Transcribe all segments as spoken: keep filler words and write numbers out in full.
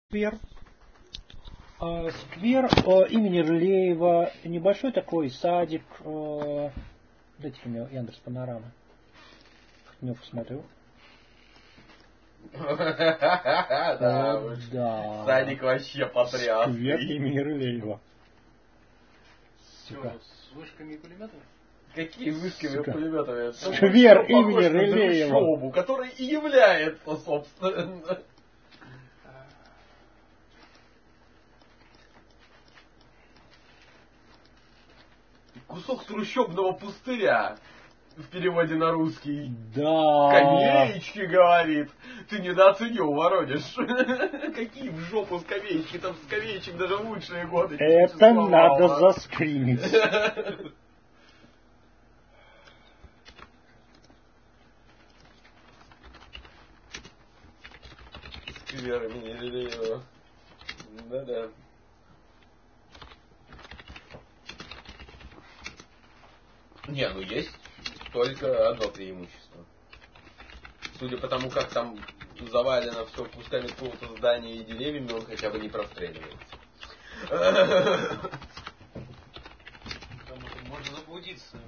Сквер. А, сквер а, имени Рылеева. Небольшой такой садик. А, дайте мне Яндекс Панорама. На него посмотрю. Да. Садик вообще потрясный. Сквер имени Рылеева. Что, с вышками и пулеметами? Какие вышками и пулеметами? Сквер имени Рылеева. Шобу, который и является, собственно. Кусок трущобного пустыря. В переводе на русский. Да. Скамеечки, говорит. Ты недооценил, Воронеж. Какие в жопу скамеечки? Там скамеечек даже в лучшие годы. Это надо заскринить. Сквер имени Рылеева. Да-да. Не, ну есть только одно преимущество. Судя по тому, как там завалено все кусками какого-то здания и деревьями, он хотя бы не простреливается. Там можно заблудиться.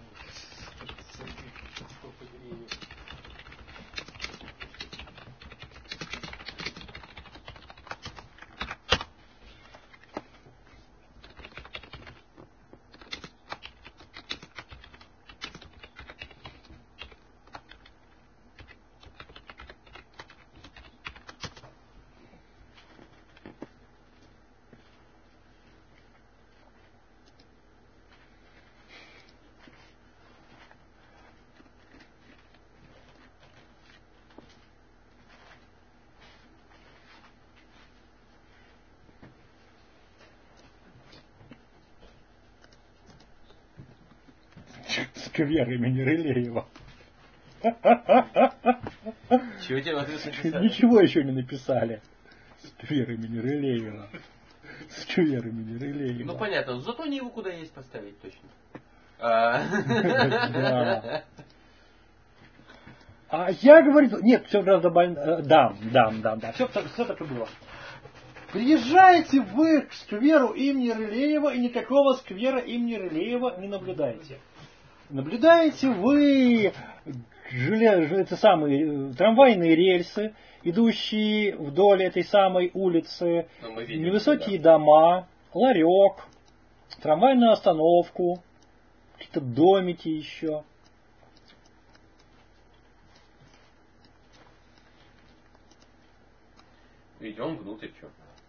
Сквер имени Рылеева. Чего тебе в ответ написали? Ничего еще не написали. Сквер имени Рылеева. Сквер имени Рылеева. Ну понятно, зато не его куда есть поставить точно. А А я говорю, нет, все гораздо больно. Да, да, да, да. Все, все так и было. Приезжаете вы к скверу имени Рылеева и никакого сквера имени Рылеева не наблюдаете. Наблюдаете вы желез, это самые, трамвайные рельсы, идущие вдоль этой самой улицы, видим, невысокие да. дома, ларек, трамвайную остановку, какие-то домики еще. Идем внутрь, что?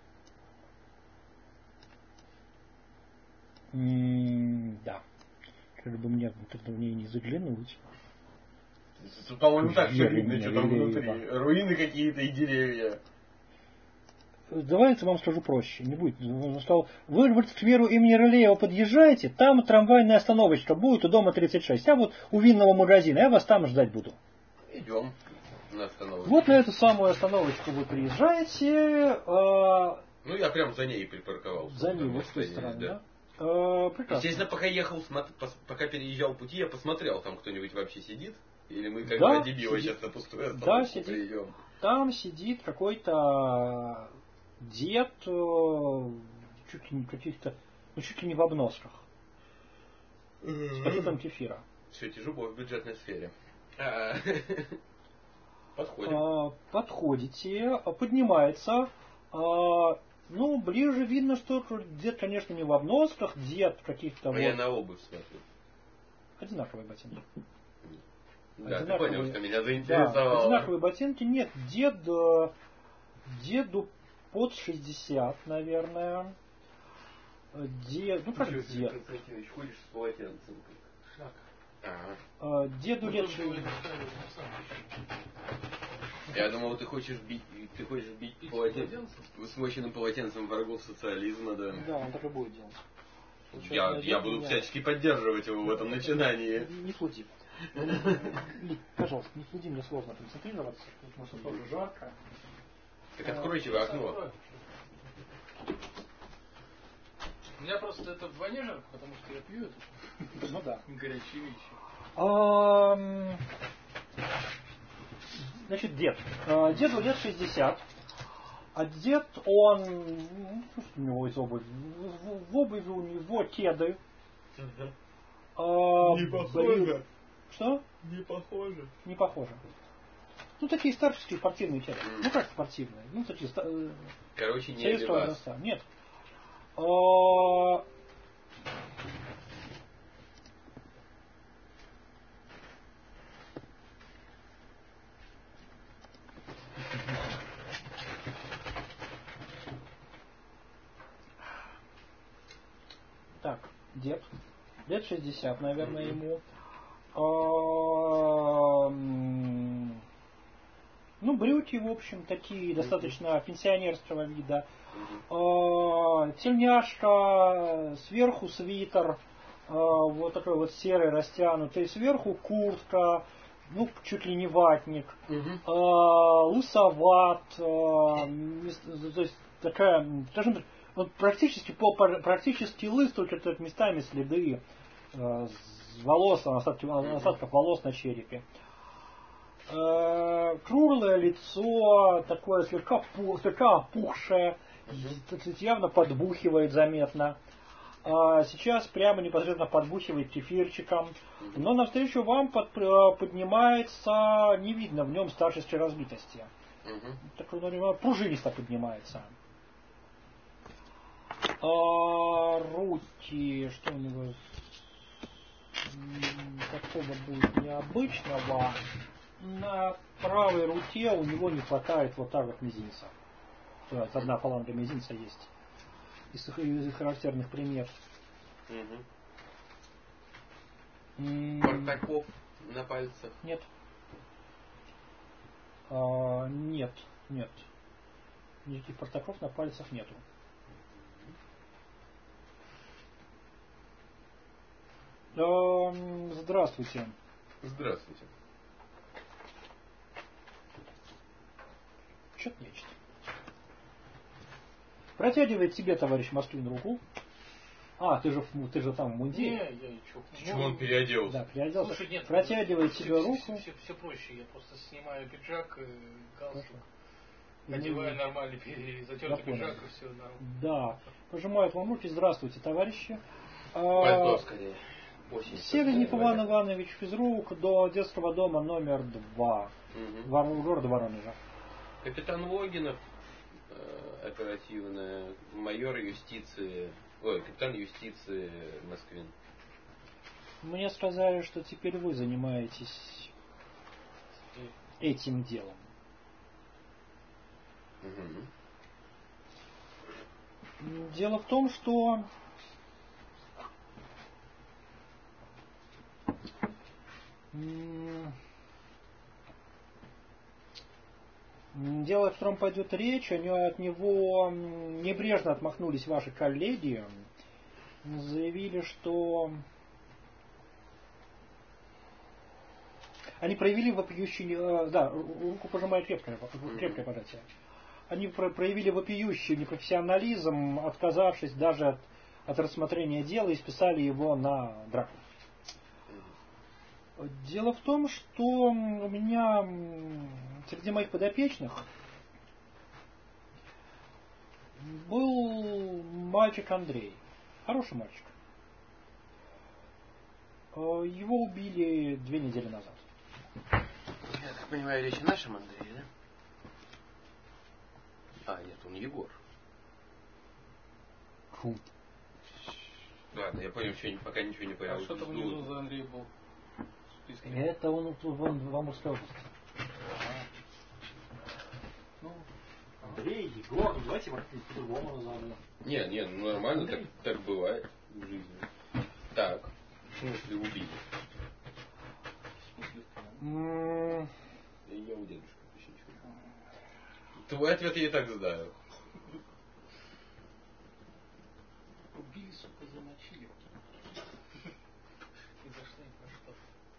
М-м, да. Как бы мне в ней не заглянуть. По-моему, так все видно, что там внутри. Руины какие-то и деревья. Давайте вам скажу проще. Не будет. Он сказал, вы к скверу имени Рылеева подъезжаете, там трамвайная остановочка будет у дома тридцать шесть. Я вот у винного магазина, я вас там ждать буду. Идем на остановочку. Вот на эту самую остановочку вы приезжаете. Э, ну, я прям за ней припарковался. За ней, вот с той стороны, да? да? Э, прекрасно. Естественно, пока ехал, пока переезжал пути, я посмотрел, там кто-нибудь вообще сидит. Или мы как да, два дебила сейчас на пустую остановку да, сидит. приедем. Там сидит какой-то дед, чуть ли не каких-то, ну чуть ли не в обносках. С пакетом кефира. Все, тяжело в бюджетной сфере. Подходим. А, подходите, поднимается. А, ну, ближе видно, что дед, конечно, не в обносках, дед каких-то. А вот... я на обувь смотрю. Одинаковые ботинки. Да, одинаковые... ты понял, что меня заинтересовало. Да, одинаковые ботинки. Нет, дед, деду под шестьдесят, наверное. Дед, ну как Что, дед? Константинович, ходишь с полотенцем? Шаг. Ага. Деду ну, лет... Я думал, ты хочешь бить, ты хочешь бить полотенцем, смоченным полотенцем врагов социализма, да? Да, он так и будет делать. Я, я буду меня... всячески поддерживать его в этом начинании. Не, не флуди. Пожалуйста, не флуди, мне сложно концентрироваться, потому что тоже жарко. Так откройте вы окно. У меня просто это вдвойне жарко, потому что я пью это. Ну да. Горячие вещи. Значит, дед. Деду лет шестьдесят. Одет он, ну, что у него из обуви? В, в обуви у него кеды. Угу. А, Не брю- похоже. Что? Не похоже. Не похоже. Ну, такие старческие спортивные кеды. Ну, как спортивные? Ну, такие ста- э, Короче, не советского Левас. образца. Нет. А, Так, дед. Лет шестьдесят, наверное, Мгм. ему. А, м, Ну, брюки, в общем, такие достаточно пенсионерского вида. Мгм. А, Тельняшка, сверху свитер, а, вот такой вот серый растянутый, сверху куртка, ну, чуть ли не ватник, Мгм. а, лысоват, а, мес- то есть такая, скажем так, вот практически, по- практически лыс, только тут местами следы а, с волос, остатки, остатков волос на черепе. Э, Круглое лицо, такое слегка, пу- слегка опухшее, так сказать, явно подбухивает заметно. А сейчас прямо непосредственно подбухивает кефирчиком. Но навстречу вам под- э, поднимается, не видно в нем старческой разбитости. Мгм. Так, ну, пружинисто поднимается. А, руки, что у него м, такого будет необычного? На правой руке у него не хватает вот так вот мизинца. То есть одна фаланга мизинца есть. Из, из характерных примет. Мгм. М, Партаков на пальцах. Нет. А, нет, нет. Никаких портаков на пальцах нету. Эм, Здравствуйте. Здравствуйте. Что-то нечто. Протягивает тебе, товарищ Москвин, руку. А, ты же, в- ты же там в Не, мундире. я ничего. Почему он переоделся? Да, переоделся. Слушай, нет, Протягивает все, тебе все, руку. Все, все проще. Я просто снимаю пиджак, э, галстук, Ну, одеваю нормальный пи- я затертый понял. пиджак и все нормально. Да. Пожимает вам руки. Здравствуйте, товарищи. Пальто А, скорее. Осень. Селезников Иван Иванович, физрук, до детского дома номер два. Мгм. Вор- города Воронежа. Капитан Логинов, э, оперативная, майор юстиции, ой, капитан юстиции Москвин. Мне сказали, что теперь вы занимаетесь этим делом. Мгм. Дело в том, что м, дело, о котором пойдет речь, они от него м, небрежно отмахнулись ваши коллеги, заявили, что они проявили вопиющий, э, да, ру- руку пожимает крепкое, крепкое пожатие. Они про- проявили вопиющий непрофессионализм, отказавшись даже от, от рассмотрения дела и списали его на драку. Дело в том, что у меня м, среди моих подопечных был мальчик Андрей. Хороший мальчик. Э, Его убили две недели назад. Я так понимаю, речь о нашем Андрее, да? А, нет, он Егор. Фу. Ладно, я понял, что, пока ничего не понял. А что-то внизу за Андрей был. в списке. Это он вон в Амурской области. Ну, Андрей, Егор, давайте его по-другому назовем. Не, не, ну нормально, так, Андрей. так бывает в жизни. Так, в смысле убили? М, Я у дедушки Пищичка. Твой ответ я и так знаю. Убили, сука, замочили. И зашли на что.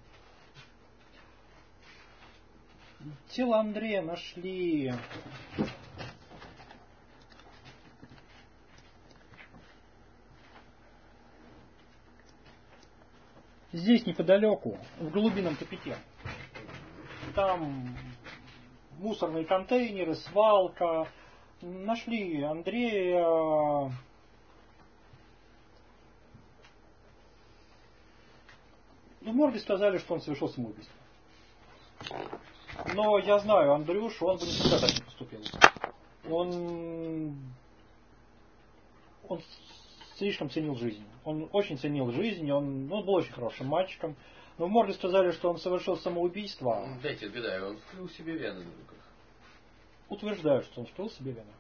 Тело Андрея нашли здесь неподалеку, в глубинном тупике. Там мусорные контейнеры, свалка, нашли Андрея. В морге сказали, что он совершил самоубийство. Но я знаю Андрюшу, он бы никогда так не поступил. Он, он слишком ценил жизнь. Он очень ценил жизнь, он, он был очень хорошим мальчиком. Но в морге сказали, что он совершил самоубийство. Дайте отгадаю, он вскрыл себе вены на руках. Утверждаю, что он вскрыл себе вены.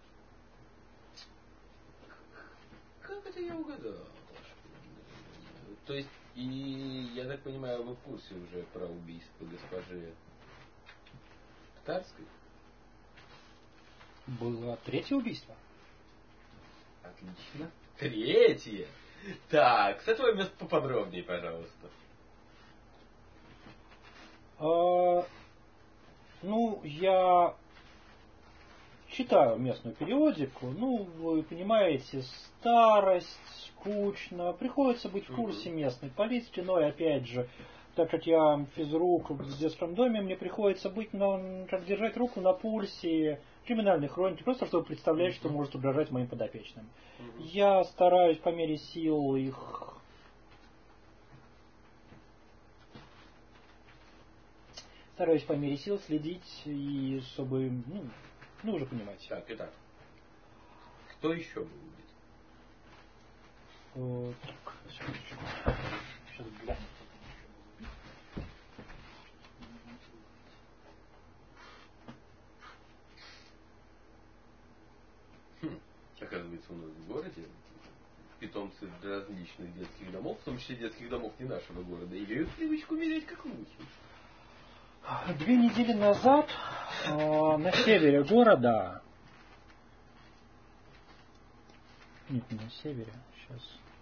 Как это я угадал? То есть, и я так понимаю, вы в курсе уже про убийство госпожи Тарской? Было третье убийство. Отлично. Третье? Так, с этого места поподробнее, пожалуйста. А, ну, я читаю местную периодику. Ну, вы понимаете, старость, скучно. Приходится быть в курсе местной политики, но и опять же, так как я физрук в детском доме, мне приходится быть, на, как держать руку на пульсе криминальной хроники, просто чтобы представлять, что может угрожать моим подопечным. Я стараюсь по мере сил их стараюсь по мере сил следить, и чтобы, ну, ну уже понимаете. Так, итак. Кто еще был убит? Э, так, секундочку. Сейчас гляну. Хм. Оказывается, у нас в городе питомцы различных детских домов, в том числе детских домов не нашего города, имеют привычку умереть как мухи. Две недели назад э, на севере города, нет, не на севере, сейчас,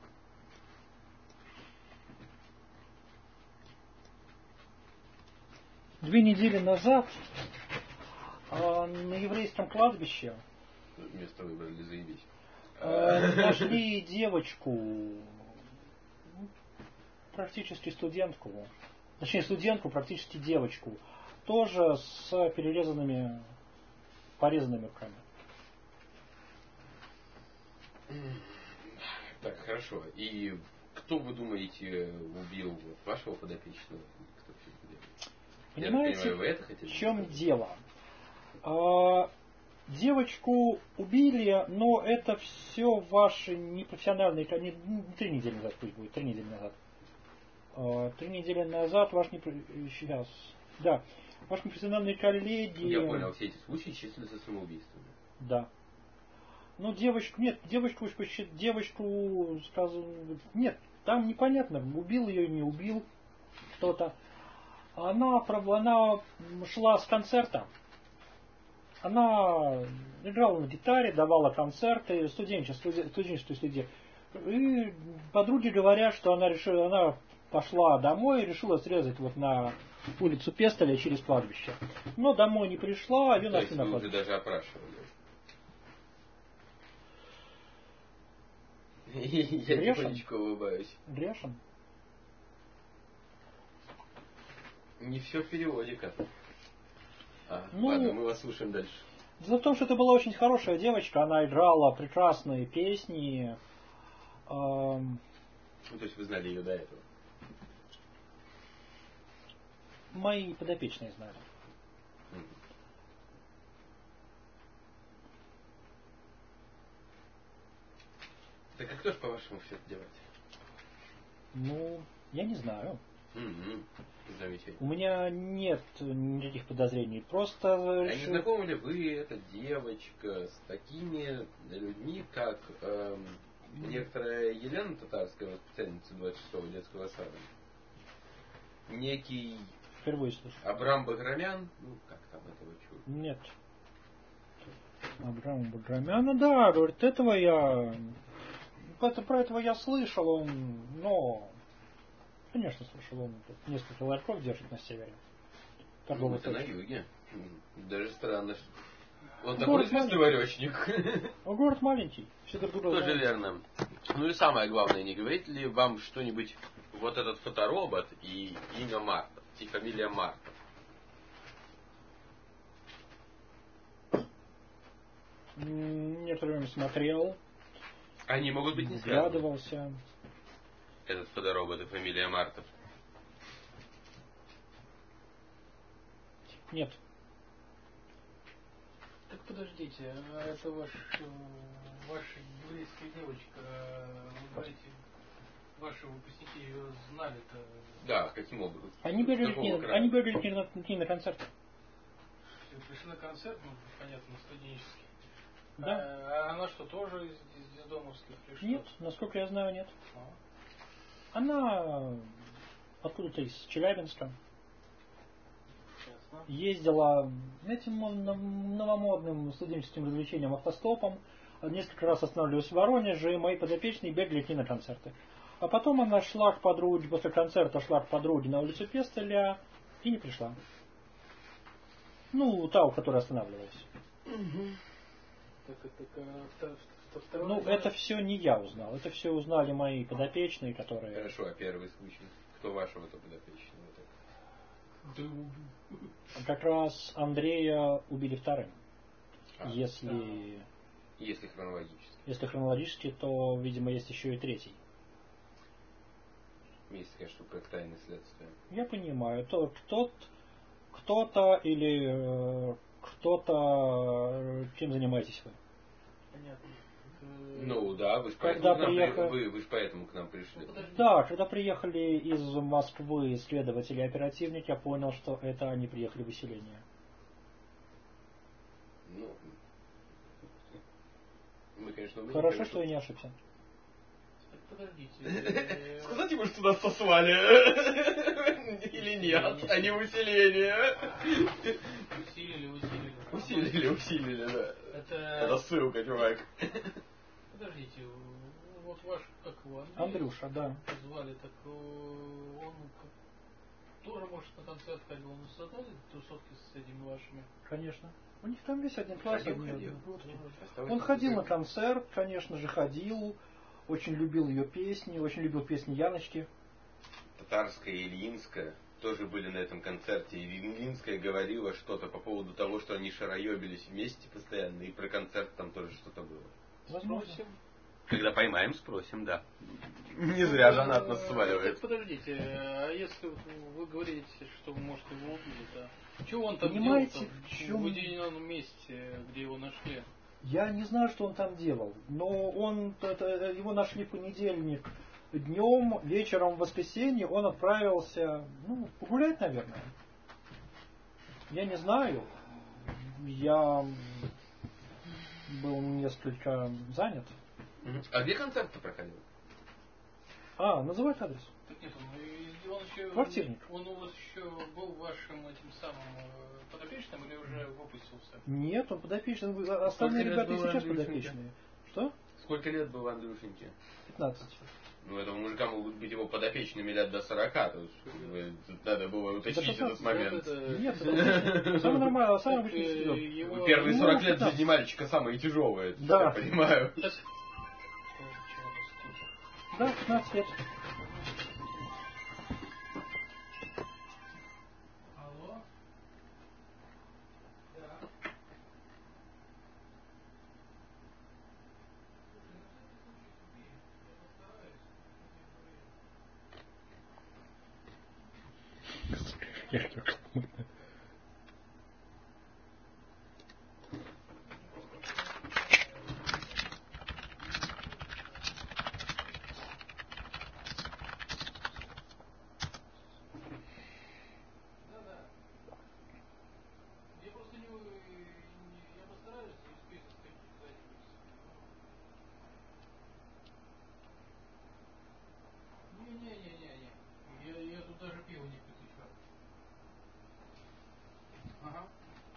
две недели назад э, на еврейском кладбище Место выбрали, заебись. э, нашли девочку, практически студентку, точнее студентку, практически девочку, тоже с перерезанными, порезанными руками. Так, хорошо. И кто, вы думаете, убил вот вашего подопечного? Кто все это делает? Понимаете, Я понимаю, вы это хотели в чем сказать? дело? А, девочку убили, но это все ваши непрофессиональные... Не, не три недели назад пусть будет, три недели назад. А, три недели назад ваш не... Сейчас. Да. Ваши непрофессиональные коллеги... Я понял, все эти случаи числятся самоубийствами. Да. Ну, девочку... Нет, девочку... Девочку... Скажу, нет, там непонятно, убил ее, не убил кто-то. Она, она шла с концерта. Она играла на гитаре, давала концерты, студенчество, студенческой среде. И подруги говорят, что она решила, она пошла домой и решила срезать вот на улицу Пестоля через кладбище. Но домой не пришла, ее То есть нашли на вы уже кладбище. даже опрашивали. Я Грешен? тихонечко улыбаюсь. Грешен? Не все в переводе как. А, Ну, ладно, мы вас слушаем дальше. Дело в том, что это была очень хорошая девочка, она играла прекрасные песни. Эм, Ну, то есть вы знали ее до этого? мои подопечные знали. Мгм. Так а кто же, по-вашему, все это делает? Ну, я не знаю. Мгм. Замечательно. У меня нет никаких подозрений. Просто А не решил- знакомы ли вы, эта девочка, с такими людьми, как эм, некоторая Елена Татарская, воспитательница двадцать шестого детского сада, некий впервые слышу. Абрам Баграмян, ну как там этого чуда? Нет. Абрам Баграмяна, да, говорит, этого я... Это, про этого я слышал, он, но... Конечно, слышал, он тут несколько ларьков держит на севере. Ну, Торговый это на точка. юге. М, Даже странно, что... Он Город такой известный варечник. А город маленький. Все друг друга Тоже знают. верно. Ну и самое главное, не говорит ли вам что-нибудь вот этот фоторобот и имя Марта, и фамилия Марта? Некоторое время смотрел. Они могут быть не связаны. Вглядывался. Этот фоторобот и фамилия Мартов. Нет. Так подождите, а это ваш, ваша еврейская девочка, вы говорите, ваши выпускники ее знали-то? Да, каким образом? Они бегали к ней, они бегали к ней на, к ней на концерт. Пришли на концерт, ну, понятно, студенческий. Да. А, а она что, тоже из, из детдомовских? Или что? Нет, насколько я знаю, нет. А? Она откуда-то из Челябинска. Ясно. Ездила этим новомодным студенческим развлечением автостопом. Несколько раз останавливалась в Воронеже, и мои подопечные бегали к ней на концерты. А потом она шла к подруге, после концерта шла к подруге на улицу Пестеля и не пришла. Ну, та, у которой останавливалась. Угу. Так, так, а, та, та, та, Ну, та, это все не я узнал. Это все узнали мои подопечные, которые... Хорошо, а первый случай? Кто вашего-то подопечного? Как раз Андрея убили вторым. А, если... Если хронологически. Если хронологически, то, видимо, есть еще и третий. Есть такая штука, как тайное следствие. Я понимаю. То, кто, кто-то или э, кто-то... Чем занимаетесь вы? Понятно. Ну да, вы же Когда поэтому, приехали... к нам, вы, вы ж поэтому к нам пришли. Да, когда приехали из Москвы следователи и оперативники, я понял, что это они приехали в выселение. Ну, мы, конечно, мы Хорошо, что я не ошибся. Подождите. Сказать ему, что нас сослали? Или нет? А не усиление? Усилили, усилили. Усилили, усилили, да. Это... Это ссылка, чувак. Подождите, вот ваш, как его, Андрюша, да. звали, так он тоже, может, на концерт ходил, он создали тусовки с этими вашими? Конечно. У них там весь один класс, Ходил, одни ходил. одногодки. Он ходил на концерт, конечно же, ходил. Очень любил ее песни, очень любил песни Яночки. Татарская и Ильинская тоже были на этом концерте. И Ильинская говорила что-то по поводу того, что они шароебились вместе постоянно. И про концерт там тоже что-то было. Возможно. Спросим. Когда поймаем, спросим, да. Не зря же она от нас сваливает. Подождите, а если вы говорите, что вы, может, его убили, да? Чего он там Понимаете, делал в чем... в уединенном месте, где его нашли? Я не знаю, что он там делал, но он, это, его нашли в понедельник днем, вечером в воскресенье он отправился, ну, погулять, наверное. Я не знаю. Я был несколько занят. А где концерт-то проходил? А, называют адрес. Так нет, он, он еще... Квартирник. Он у вас еще был вашим этим самым подопечным или уже выпустился? Нет, он подопечный. Остальные ребята и сейчас подопечные. Что? Сколько лет было Андрюшеньке? пятнадцать. Ну, этого мужика могут быть его подопечными лет до сорока. То есть, тут надо было уточнить этот момент. Нет, это самое нормальное, самое обычное. Первые сорок лет в жизни мальчика самые тяжелые, да. Я понимаю. Да, пятнадцать лет. Алло? Да. Не-не-не-не-не. Я, я тут даже пиво не пью, чувак. Ага.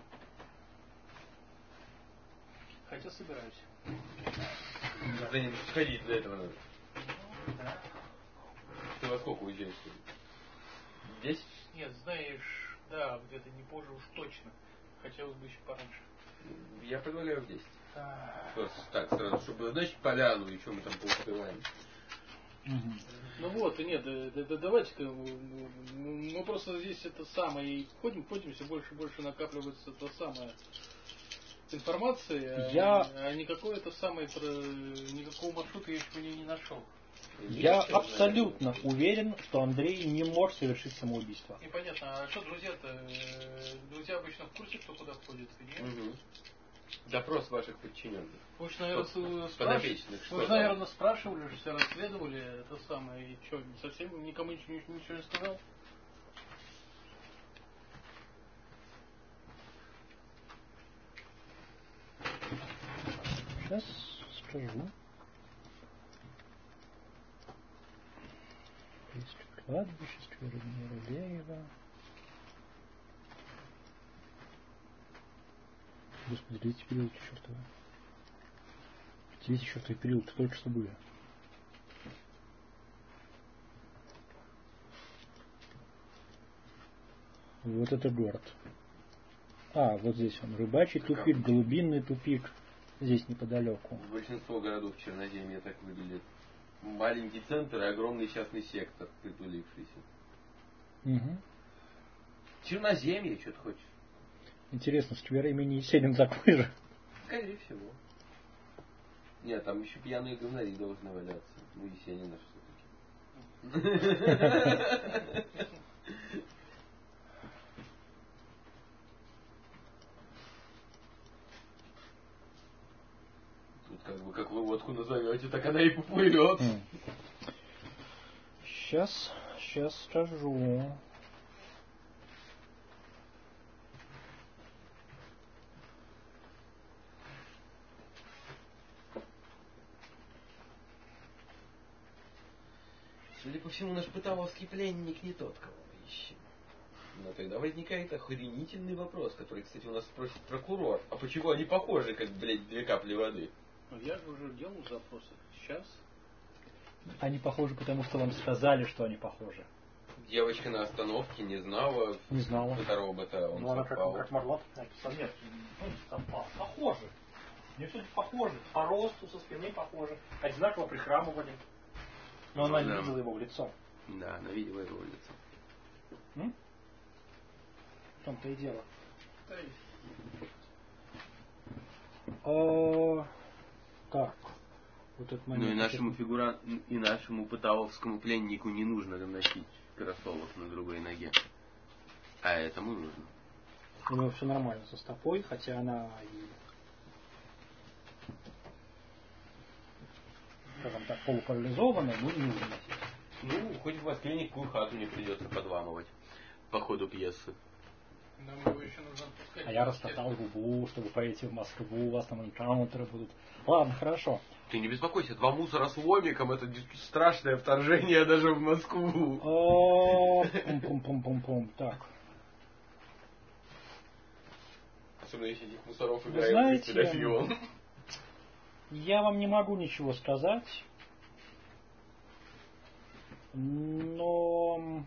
Хотя собираюсь. Да не сходить для этого надо. Ну, да. Ты во сколько уезжаешь? Десять? Нет, знаешь, да, где-то не позже уж точно. Хотелось бы еще пораньше. Я предлагаю в десять. А... Просто так, сразу, чтобы, значит, поляну и что мы там поуспеваем. Угу. Ну вот, и нет, да, да, да, давайте-ка, мы просто здесь это самое, и ходим, ходим, все больше и больше накапливается то самое. информации, Я... а, а никакой это самый, никакого маршрута я еще не нашел. Я абсолютно уверен, что Андрей не может совершить самоубийство. Непонятно, а что друзья-то? Друзья обычно в курсе, кто куда входит, нет? Угу. Допрос ваших подчиненных. Вы же, наверное, Под- спраш... подопечных, что Вы же, там? наверное, спрашивали, все расследовали это самое, и что, совсем никому ничего, ничего не сказал? Сейчас скажу. Есть кладбище, сквер имени Рылеева. Господи, третий период чертова. Третий чертовый период, только что были. Вот это город. А, вот здесь он. Рыбачий тупик, голубинный тупик. Здесь неподалеку. Большинство городов Черноземья так выглядит. Маленький центр и огромный частный сектор, притулившийся. Угу. Черноземье, что ты хочешь? Интересно, сквер имени Есенин такой же? Скорее всего. Нет, там еще пьяные говнари должны валяться. Ну, Есенина все-таки. Тут как бы как вы водку назовете, так она и поплывет. Сейчас, сейчас скажу. Судя по всему, наш пыталовский пленник не тот, кого мы ищем. Но тогда возникает охренительный вопрос, который, кстати, у нас спросит прокурор. А почему они похожи, как, блядь, две капли воды? Ну, я же уже делал запросы. Сейчас. Они похожи, потому что вам сказали, что они похожи. Девочка на остановке не знала. Не знала. Фоторобота, он Ну, она как, совпал. как могла написать. Нет, ну, совпал. Похожи. Мне все похожи. По росту, со спины похожи. Одинаково прихрамывали. Но она не Да. видела его в лицо. Да, она видела его лицо. М? В том-то и дело. А, так. Вот этот момент. Ну и нашему фигура... и нашему пыталовскому пленнику не нужно носить кроссовок на другой ноге. А этому нужно. У него все нормально со стопой, хотя она и, скажем так, полупарализованная, но не нужно носить. Ну, хоть в Москве никакую хату не придется подламывать по ходу пьесы. Нам его еще нужно отпускать. А я растоптал губу, чтобы пойти в Москву, у вас там энкаунтеры будут. Ладно, хорошо. Ты не беспокойся, два мусора с ломиком — это страшное вторжение даже в Москву. Пум-пум-пум-пум-пум. Так. Особенно если этих мусоров Вы играет знаете, педофилом. Я вам не могу ничего сказать, но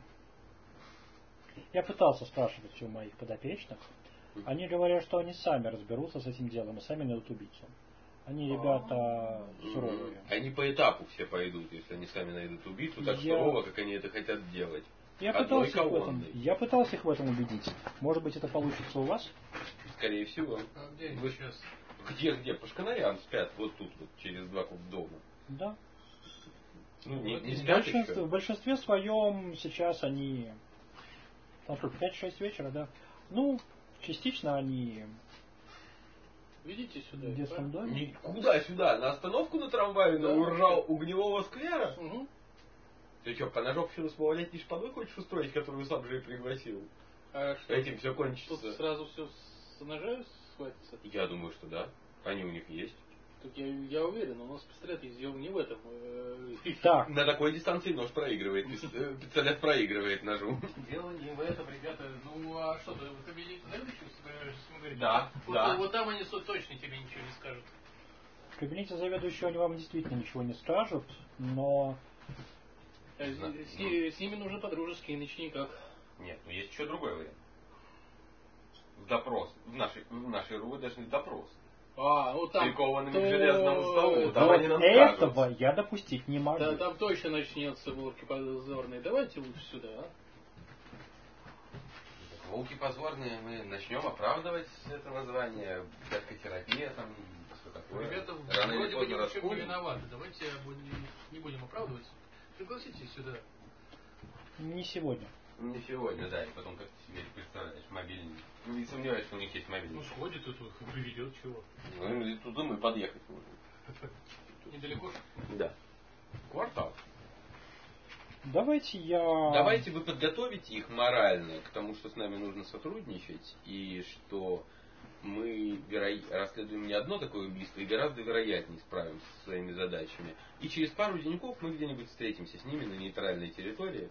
я пытался спрашивать у моих подопечных. Они говорят, что они сами разберутся с этим делом и сами найдут убийцу. Они ребята суровые. Они по этапу все пойдут, если они сами найдут убийцу, так Я- сурово, как они это хотят делать. Я Одной пытался, их в этом, колонной. я пытался их в этом убедить. Может быть, это получится у вас? Скорее всего. А где они Вы- сейчас? Где, где? Пашканарян спят вот тут, вот, через два куб дома. Да. Ну, не, не В спят большинстве, еще. в большинстве своем сейчас они... Там сколько, пять-шесть вечера, да? Ну, частично они Видите сюда? в детском доме. Никуда сюда, на остановку на трамвае, на Да. уржал угневого сквера. Угу. Ты что, по ножовщину с малолетней шпаной хочешь устроить, которую сам же и пригласил? А что? Этим все Тут кончится. сразу все с ножа схватится? Я думаю, что да. Они у них есть. Так я, я уверен, у нас пистолет есть, дело не в этом. э, Так, На такой дистанции нож проигрывает. пис- э, Пистолет проигрывает ножу. Дело не в этом, ребята. Ну а что, ты в кабинете заведующего собираешься говорить? Да, вот, да. Вот там они со- точно тебе ничего не скажут. в кабинете заведующего они вам действительно ничего не скажут, но... А с, Да. с ни- с ними нужно по-дружески, иначе никак. Нет, ну есть еще другой вариант. В допрос. В нашей, в нашей РУ даже не допрос. А, ну там... Прикованными то- к железному столу. Вот Там они нам этого скажут. я допустить не могу. Да, там точно начнется бурки подозорные. Давайте лучше сюда, а? Волки позорные, мы начнем оправдывать это название, психотерапия там, что такое. Ребята, Рано или вроде бы поздно ни в чем не раскурим. виноваты. Давайте будем- не будем оправдываться. Пригласите сюда. Не сегодня. Не сегодня, да, и потом как ты себе это представляешь, мобильный. Ну, не сомневаюсь, что у них есть мобильный. Ну, сходит тут, вот, приведет чего. Ну, и туда мы подъехать можем. Недалеко. Да. Квартал. Давайте я... Давайте вы подготовите их морально к тому, что с нами нужно сотрудничать, и что мы веро- расследуем не одно такое убийство, и гораздо вероятнее справимся со своими задачами. И через пару деньков мы где-нибудь встретимся с ними на нейтральной территории.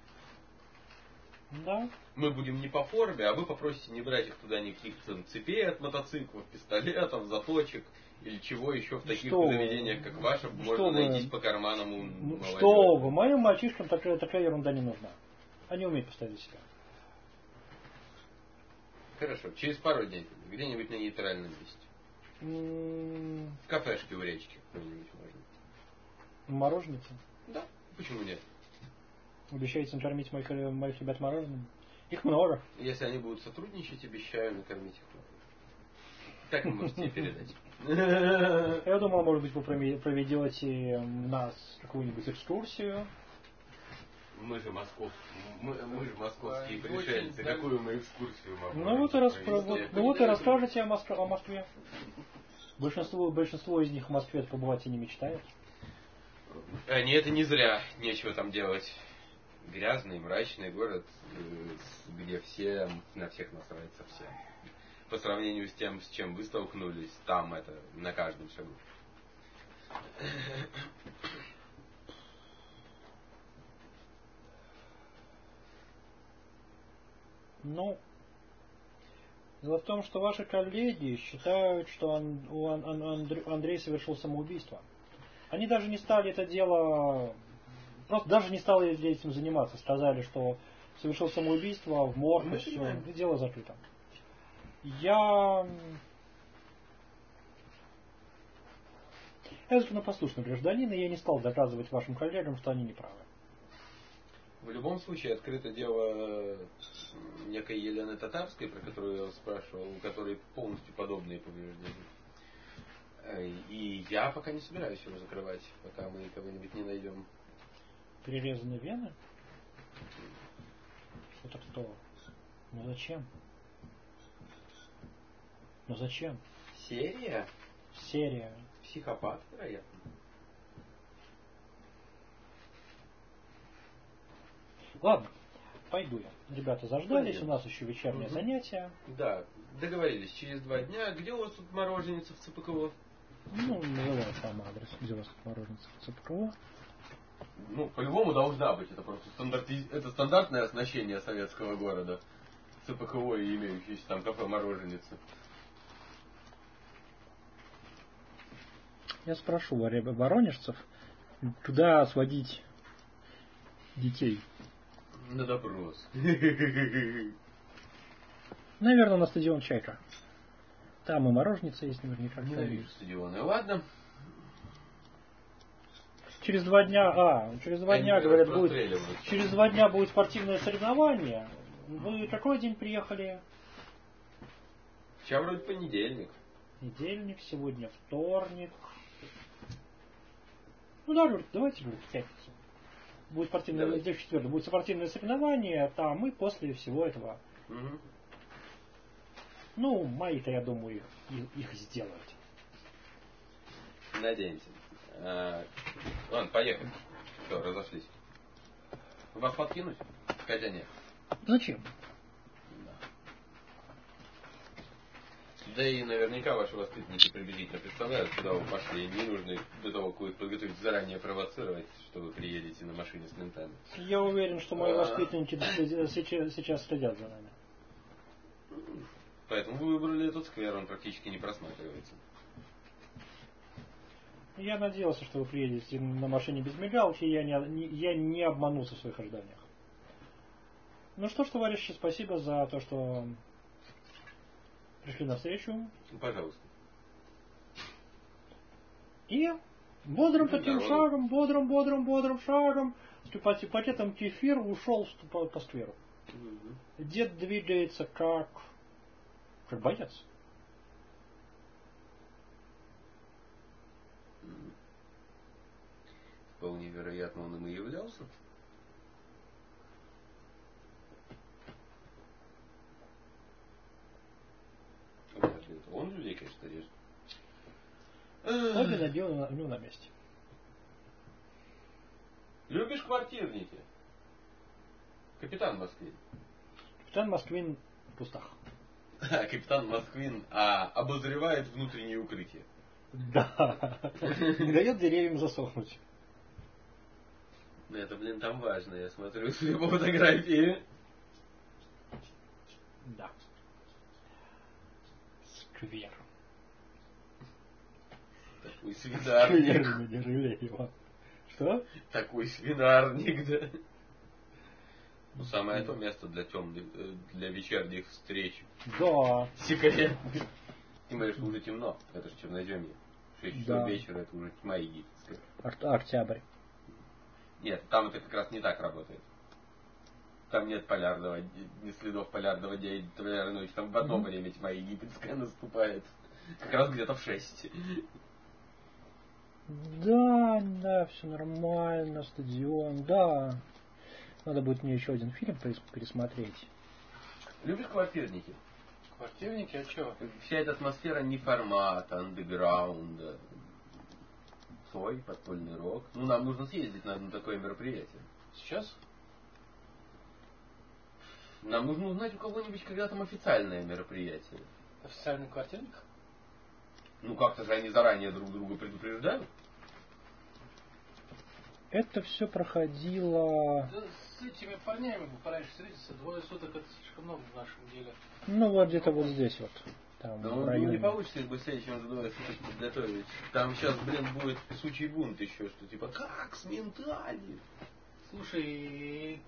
Да. Мы будем не по форме, а вы попросите не брать их туда никаких там цепей от мотоциклов, пистолетов, заточек или чего еще в таких Что вы? заведениях, как ваше, Что можно вы? найтись по карманам у Ну, молодежи. что вы, моим мальчишкам такая, такая ерунда не нужна. Они умеют поставить себя. Хорошо, через пару дней, где-нибудь на нейтральном месте. М, В кафешке у речки какой-нибудь можно. Мороженица? Да. Почему нет? Обещаете накормить моих, моих ребят мороженым? Их много. Если они будут сотрудничать, обещаю накормить их. Так вы можете ей передать. Я думал, может быть, вы прове- проведете нас какую-нибудь экскурсию. Мы же московские, мы, мы же московские А, пришельцы. очень, Какую мы экскурсию можем Ну вот, и рас- провести? вот- ну вот и расскажете о, Моск- о Москве. Большинство, большинство из них в Москве побывать и не мечтают. А, нет, это не зря. Нечего там делать. Грязный, мрачный город, э, с- где все на всех насрать совсем. По сравнению с тем, с чем вы столкнулись, там это на каждом шагу. Ну, дело в том, что ваши коллеги считают, что Ан- у Ан- Ан- Андре- Андрей совершил самоубийство. Они даже не стали это дело, просто даже не стали этим заниматься. Сказали, что совершил самоубийство, в морг, Мы и все, понимаем. и дело закрыто. Я... Я законопослушный гражданин, и я не стал доказывать вашим коллегам, что они неправы. В любом случае, открыто дело некой Елены Татарской, про которую я вас спрашивал, у которой полностью подобные повреждения. Э, И я пока не собираюсь его закрывать, пока мы кого-нибудь не найдем. Перерезаны вены? Это кто? Ну зачем? Ну зачем? Серия? Серия. Психопат, вероятно. Ладно, пойду я. Ребята заждались, Пойдем. у нас еще вечернее Мгм. занятие. Да, договорились, через два дня. Где у вас тут мороженица в ЦПКО? Ну, называю сам адрес, где у вас тут мороженое ЦПКО. Ну, по-любому должна быть. Это просто стандарти... это стандартное оснащение советского города. ЦПКО и имеющиеся там кафе-мороженицы. Я спрошу у ребят воронежцев, куда сводить детей. На допрос. Наверное, на стадион Чайка. Там и мороженица есть наверняка. Ненавижу стадионы. Ладно. Через два дня, а, через два Они дня, вас говорят, будет, простреливают. через два дня будет спортивное соревнование. Вы какой день приехали? Сейчас вроде понедельник. Недельник, сегодня вторник. Ну да, говорит, давайте, говорит, в пятницу. Будет спортивное, Давайте. здесь в четверг, будет спортивное соревнование, там и после всего этого. Угу. Ну, мои-то, я думаю, их, их- их сделают. Надеемся. А, ладно, поехали. Все, разошлись. Вас подкинуть? Хотя нет. Зачем? Да и наверняка ваши воспитанники приблизительно представляют, куда вы пошли. И не нужно их до того, как вы их подготовить, заранее провоцировать, что вы приедете на машине с ментами. Я уверен, что мои А. воспитанники сейчас, сейчас следят за нами. Поэтому вы выбрали этот сквер, он практически не просматривается. Я надеялся, что вы приедете на машине без мигалки, и я не, не- я не обманулся в своих ожиданиях. Ну что ж, товарищи, спасибо за то, что пришли на встречу. Пожалуйста. И бодрым Ну, таким здорово. шагом, бодрым, бодрым, бодрым шагом, с пакетом кефир ушел по, по скверу. Дед двигается как... как боец. Вполне вероятно, он им и являлся. Он людей, конечно, режет. Обе надел на, ну, на месте. Любишь квартирники? Капитан Москвин. Капитан Москвин в кустах. Капитан Москвин а, обозревает внутренние укрытия. Да. Не дает деревьям засохнуть. Это, блин, там важно. Я смотрю судя по фотографии. Да. Сквер. Такой свинарник. Сквер не жалей его. Что? Такой свинарник, да. Ну, самое то место для темных, для вечерних встреч. Да. Секретных. Тем более, что уже темно. Это же черноземье. шесть часов Да. вечера, это уже тьма египетская. Ор- Октябрь. Нет, там это как раз не так работает. Там нет полярного, ни следов полярного дня, полярной ночи. Там в одно время тьма египетская наступает. Как раз где-то в шесть. Да, да, все нормально, стадион, да. Надо будет мне еще один фильм пересмотреть. Любишь квартирники? Квартирники, а что? Вся эта атмосфера неформата, андеграунда, свой подпольный рок. Ну, нам нужно съездить на, на такое мероприятие. Сейчас? Нам нужно узнать у кого-нибудь, когда там официальное мероприятие. Официальный квартирник? Ну, как-то же они заранее друг друга предупреждают. Это все проходило... Да, с этими парнями бы пораньше встретиться. Двое суток это слишком много в нашем деле. Ну, вот где-то вот здесь вот. Там, Да в ну, районе. не получится их быстрее, чем за двое суток подготовить. Там сейчас, блин, будет песучий бунт еще, что типа, как с ментами? Слушай,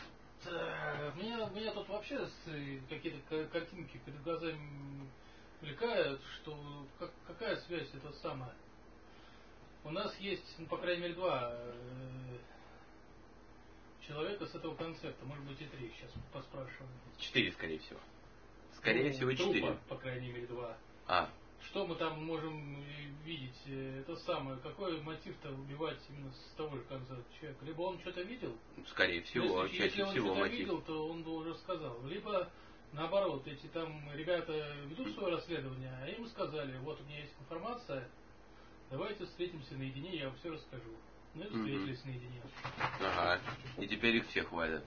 э, меня, меня тут вообще с- какие-то ка- картинки перед глазами мелькают, что как, какая связь это самая. У нас есть, ну, по крайней мере, два э, человека с этого концерта, может быть и три, сейчас поспрашиваем. Четыре, скорее всего. Скорее Ну, всего, трупа, четыре. по крайней мере, два. А, Что мы там можем видеть? э, Это самое, какой мотив-то убивать именно с того же конца человека? Либо он что-то видел, скорее всего, если, чаще если он всего что-то мотив. видел, то он бы уже сказал. Либо наоборот, эти там ребята ведут свое расследование, а им сказали, вот у меня есть информация, давайте встретимся наедине, я вам все расскажу. Ну и встретились Мгм. наедине. Ага. И теперь их всех валят.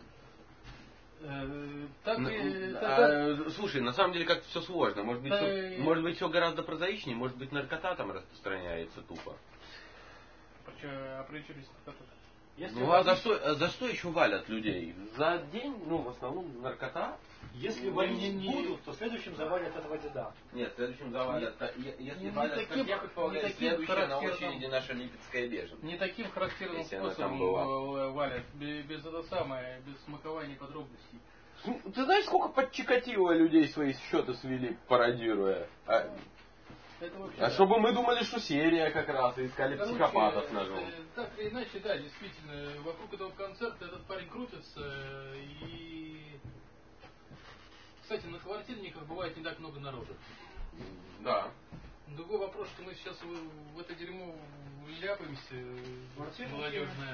Э, Так Ну, и... а, так- слушай, на самом деле как-то все сложно. Может быть, Да всё, и- может быть, все гораздо прозаичнее, может быть, наркота там распространяется тупо. Причем, а при чем здесь наркота? Если Ну а за валить- что, а за что еще валят людей? За день, ну, в основном, наркота? Если Не, валить не, не. будут, то следующим завалят этого деда. Нет, в следующем завалят. а, е- Если не валят, таким- как я предполагаю, не таким следующая на характерным. очереди наша липецкая беженка. Не таким характерным Если она способом там была. э, валят, без, без это самое, без смакования подробностей. Ты знаешь, сколько под Чикатило людей свои счеты свели, пародируя? А, Это вообще, а да. чтобы мы думали, что серия как раз, и искали Короче, психопатов ножом. э, Так или иначе, да, действительно, вокруг этого концерта этот парень крутится, э, и... Кстати, на квартирниках бывает не так много народу. Да. Другой вопрос, что мы сейчас в, в это дерьмо ляпаемся, Квартирники. молодежное.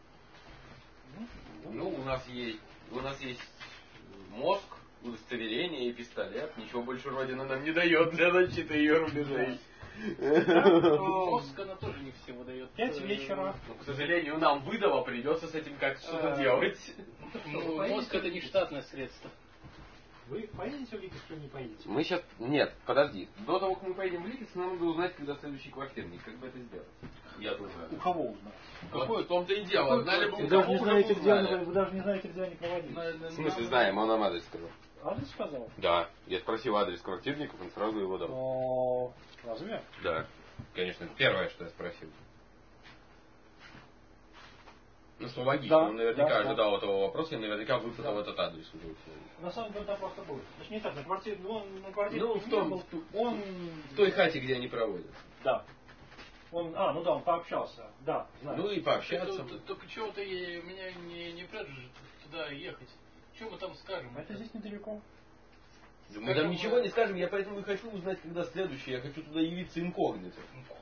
Ну, у нас есть, у нас есть мозг, удостоверение и пистолет. Ничего больше Родина нам не дает для защиты ее рубежей. Мозг она тоже не все выдает. Пять вечера. Но, к сожалению, нам выдало, придется с этим как что-то А. делать. Ну, мозг это не штатное средство. Вы поедете в Липецк или не поедете? Мы сейчас... Нет, подожди. До того, как мы поедем в Липецк, нам надо узнать, когда следующий квартирник. Как бы это сделать? Я тоже. У кого узнать? Какое в том-то и дело. Какой Знали бы, квартирник? у Вы даже, кого не уже знаете, бы где узнали. они, вы даже не знаете, где они проводились. На- на- В смысле нам- знаем, он нам адрес сказал. Адрес сказал? Да. Я спросил адрес квартирников, он сразу его дал. О, разве? Да. Конечно, это первое, что я спросил. Ну что, логично. Да, Он наверняка да, ожидал этого вопроса и наверняка выпытал Да. этот адрес уже у человека. На самом деле там просто будет. Точнее так, на квартире, ну, он на квартире Ну, не в том- был, в ту- он... В той хате, где они проводят. Да. Он, а, ну да, он пообщался. Да, знаю. Ну и пообщаться. Только, только чего-то меня не, не прет же туда ехать. Что мы там скажем? Это здесь недалеко. Да мы там ничего не скажем, я поэтому и хочу узнать, когда следующий. Я хочу туда явиться инкогнито.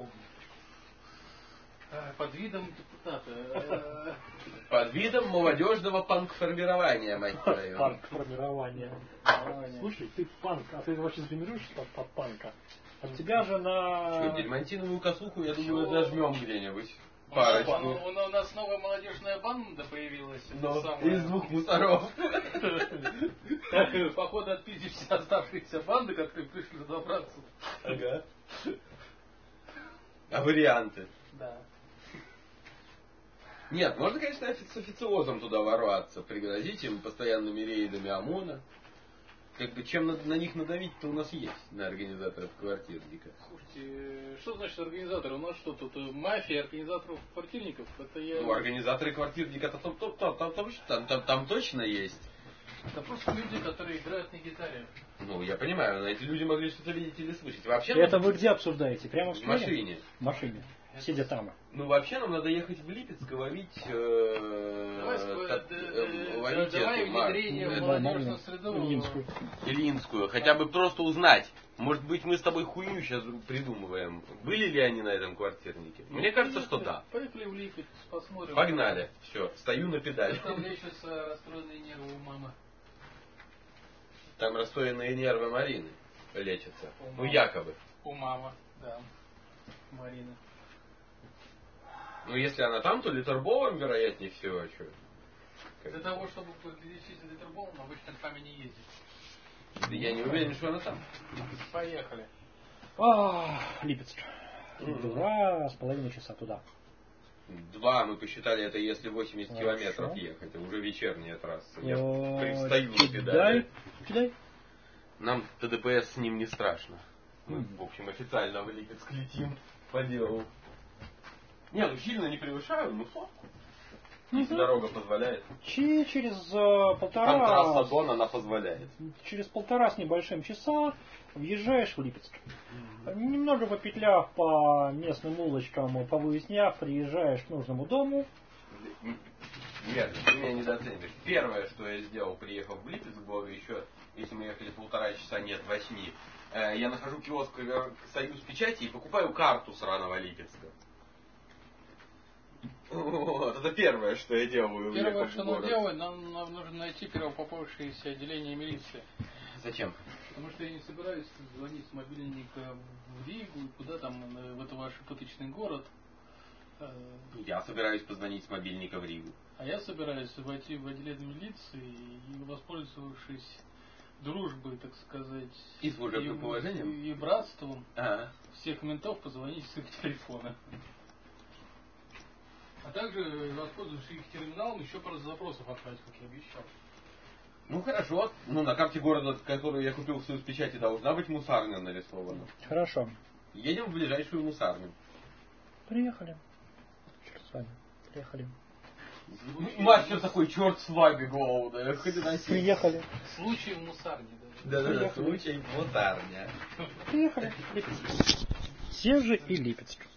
Под видом депутата. Под видом молодежного панк-формирования, мать твою. Панк-формирование. Слушай, ты панк, а ты вообще сгенерируешь под, под панка? От тебя же на... Что, дельмантиновую косуху, я думаю, зажмем где-нибудь. У Парочку. нас, у нас новая молодежная банда появилась. Но самая... из двух мусоров. Походу отпиздишь все оставшиеся банды, которые пришли разобраться. Ага. А варианты? Да. Нет, можно, конечно, с официозом туда ворваться, пригрозить им постоянными рейдами ОМОНа. Как бы чем на, на них надавить-то у нас есть, на организаторов квартирника. Слушайте, что значит организаторы? У нас что тут, мафия организаторов квартирников? Это я... Ну, организаторы квартирника там, там, там, там, там, там, там, там точно есть. Это просто люди, которые играют на гитаре. Ну, я понимаю, но эти люди могли что-то видеть или слышать. Вообще, Это нам... вы где обсуждаете? Прямо в В сквере? машине. В машине. Сидя там. Ну, вообще, нам надо ехать в Липецк и ловить... Ловить давай эту Мар- внедрение в эту молодежную среду. Ильинскую. Ильинскую. Хотя бы просто узнать. Может быть, мы с тобой хуйню сейчас придумываем. Были ли они на этом квартирнике? Мне кажется, что да. Поехали в Липецк, посмотрим. Погнали. Все, стою на педали. Там лечатся расстроенные нервы у мамы. Там расстроенные нервы Марины лечатся. У Ну, мамы. якобы. У мамы, да. Марина. Ну, если она там, то литерболом, вероятнее всего. А что? Для того, чтобы лечить литерболом, обычно к маме не ездить. Да я не уверен, что она там. Поехали. А, Липецк. Мгм. Два с половиной часа туда. Два, мы посчитали, это если восемьдесят Хорошо. километров ехать. Это уже вечерняя трасса. Я О, пристаю на Кидай, педали. кидай. Нам ТДПС с ним не страшно. Мы, Мгм. в общем, официально в Липецк летим по делу. Не, ну сильно не превышаю, ну сотку. Если Мгм. дорога позволяет. Чи- через э, полтора... Там трасса Дон, она позволяет. Через полтора с небольшим часа въезжаешь в Липецк. Немного попетляв по местным улочкам, повыясняв, приезжаешь к нужному дому. Нет, ты меня недооцениваешь. Первое, что я сделал, приехав в Липецк, было еще, если мы ехали полтора часа, нет, восьми, э, я нахожу киоск э, Союз Печати и покупаю карту сраного Липецка. Вот, это первое, что я делаю. Первое, въехав что в надо город. делать, нам, нам нужно найти первопопавшееся отделение милиции. Зачем? Потому что я не собираюсь звонить с мобильника в Ригу, и куда там, э, в этот ваш пыточный город. Э, Я собираюсь позвонить с мобильника в Ригу. А я собираюсь войти в отделение милиции и, воспользовавшись дружбой, так сказать, И служебным и, положением? и братством Ага. всех ментов, позвонить с их телефона. А также, воспользовавшись их терминалом, еще пару запросов отправить, как я обещал. Ну хорошо. Ну на карте города, которую я купил в Союз Печати, должна быть мусарня нарисована. Хорошо. Едем в ближайшую мусарню. Приехали. Черт с вами. Приехали. Мастер такой, черт с вами, голову, да, хоть и носить. Приехали. Случай в мусарне, да. Да-да-да, Приехали. случай мусарня. Приехали. Липецк. Те же и Липецк.